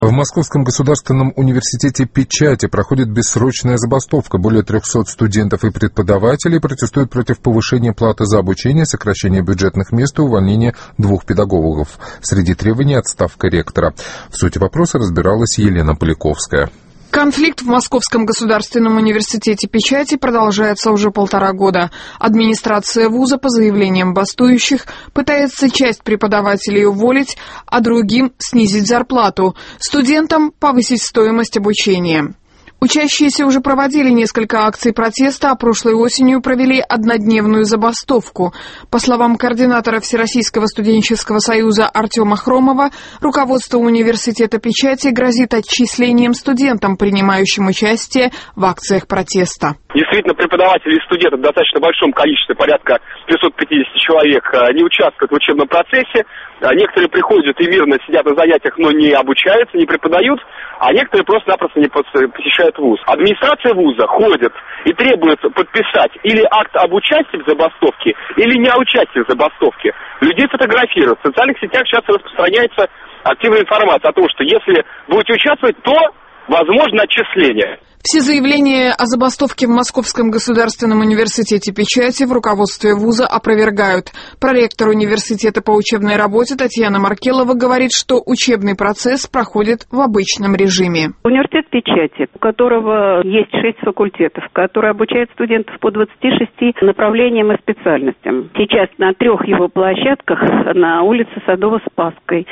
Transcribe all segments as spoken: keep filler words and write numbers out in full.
В Московском государственном университете печати проходит бессрочная забастовка. Более трехсот студентов и преподавателей протестуют против повышения платы за обучение, сокращения бюджетных мест и увольнения двух педагогов. Среди требований отставка ректора. В сути вопроса разбиралась Елена Поляковская. Конфликт в Московском государственном университете печати продолжается уже полтора года. Администрация вуза, по заявлениям бастующих, пытается часть преподавателей уволить, а другим снизить зарплату, студентам повысить стоимость обучения. Учащиеся уже проводили несколько акций протеста, а прошлой осенью провели однодневную забастовку. По словам координатора Всероссийского студенческого союза Артема Хромова, руководство университета печати грозит отчислением студентам, принимающим участие в акциях протеста. Действительно, преподаватели и студенты в достаточно большом количестве, порядка трёхсот пятидесяти человек, не участвуют в учебном процессе. Некоторые приходят и мирно сидят на занятиях, но не обучаются, не преподают, а некоторые просто-напросто не посещают вуз. Администрация вуза ходит и требует подписать или акт об участии в забастовке, или не о участии в забастовке. Людей фотографируют. В социальных сетях сейчас распространяется активная информация о том, что если будете участвовать, то возможно отчисление. Все заявления о забастовке в Московском государственном университете печати в руководстве вуза опровергают. Проректор университета по учебной работе Татьяна Маркелова говорит, что учебный процесс проходит в обычном режиме. Университет печати, у которого есть шесть факультетов, который обучает студентов по двадцати шести направлениям и специальностям. Сейчас на трех его площадках, на улице Садово-Спасской,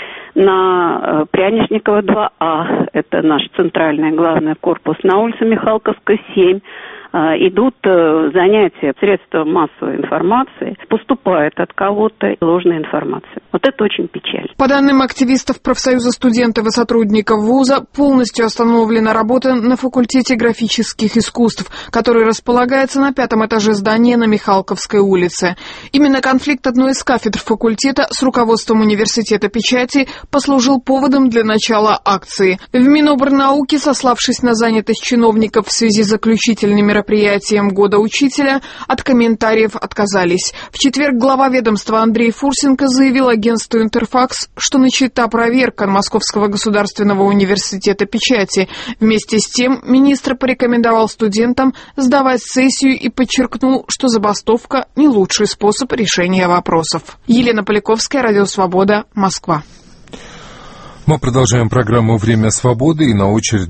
на Пряничникова два А, это наш центральный главный корпус, на улице Михалковская семь, идут занятия средства массовой информации, поступает от кого-то ложная информация. Вот это очень печально. По данным активистов профсоюза студентов и сотрудников вуза, полностью остановлена работа на факультете графических искусств, который располагается на пятом этаже здания на Михалковской улице. Именно конфликт одной из кафедр факультета с руководством университета печати послужил поводом для начала акции. В Минобрнауки, сославшись на занятость чиновников в связи с заключительными мероприятием года учителя, от комментариев отказались. В четверг глава ведомства Андрей Фурсенко заявил агентству «Интерфакс», что начата проверка Московского государственного университета печати. Вместе с тем министр порекомендовал студентам сдавать сессию и подчеркнул, что забастовка не лучший способ решения вопросов. Елена Поляковская, Радио Свобода, Москва. Мы продолжаем программу «Время свободы» и на очереди